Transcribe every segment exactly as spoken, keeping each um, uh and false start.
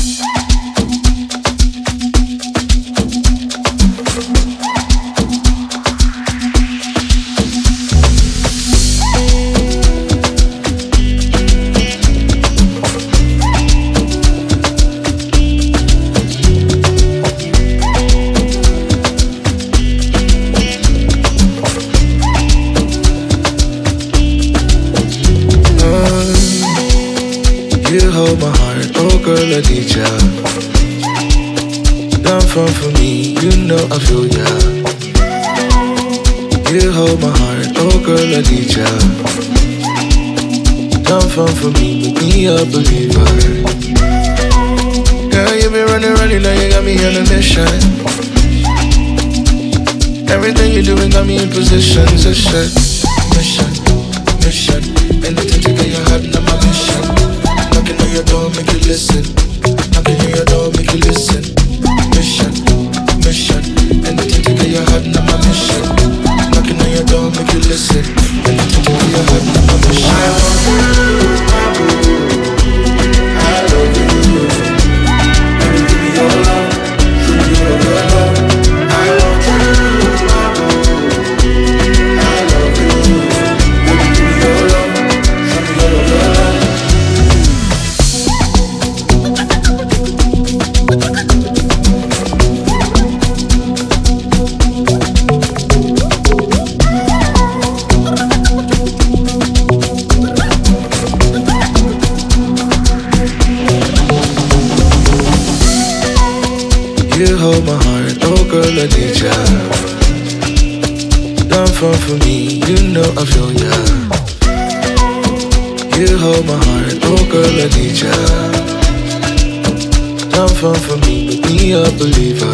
You hold my heart, oh girl, I need ya. Down front for me, you know I feel ya. You hold my heart, oh girl, I need ya. Down front for me, make me a believer. Girl, you been running, running, now you got me on a mission. Everything you doing got me in position, so shit. Mission, mission, anything to get your heart in my mission. Knocking on your door, make you listen. Knocking on your door, make you listen. Mission, mission, anything to get your heart in my mission. Knocking on your door, make you listen. Anything to get your heart in my mission. I want you, my boo. I love you. Let me give me your love. Show me your love. I want you, my boo. I love you. Let me give me your love. Show me your love. You hold my heart, oh girl, I need ya. Down front for me, you know I feel ya. You hold my heart, oh girl, I need ya. Down front for me, make me a believer.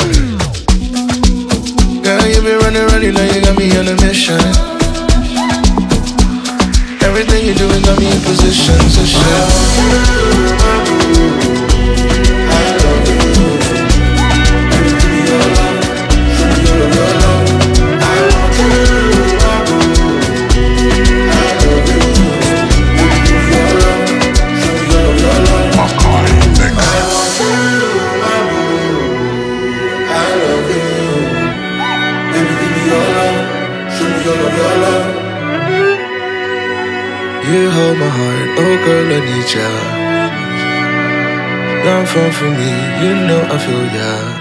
Girl, you been running, running, now you got me on a mission. Everything you doing got me in position, so shit. You hold my heart, oh girl, I need ya. Down front for me, you know I feel ya.